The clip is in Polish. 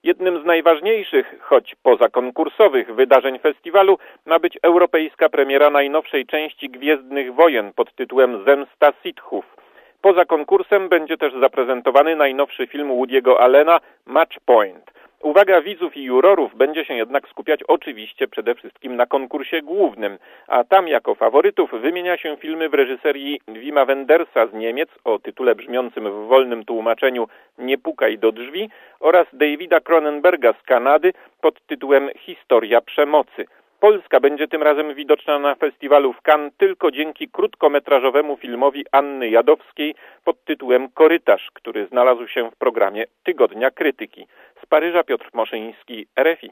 Jednym z najważniejszych, choć pozakonkursowych wydarzeń festiwalu ma być europejska premiera najnowszej części Gwiezdnych Wojen pod tytułem Zemsta Sithów. Poza konkursem będzie też zaprezentowany najnowszy film Woody'ego Allena Match Point. Uwaga widzów i jurorów będzie się jednak skupiać oczywiście przede wszystkim na konkursie głównym, a tam jako faworytów wymienia się filmy w reżyserii Wima Wendersa z Niemiec o tytule brzmiącym w wolnym tłumaczeniu Nie pukaj do drzwi oraz Davida Cronenberga z Kanady pod tytułem Historia przemocy. Polska będzie tym razem widoczna na festiwalu w Cannes tylko dzięki krótkometrażowemu filmowi Anny Jadowskiej pod tytułem Korytarz, który znalazł się w programie Tygodnia Krytyki. Z Paryża Piotr Moszyński, RFI.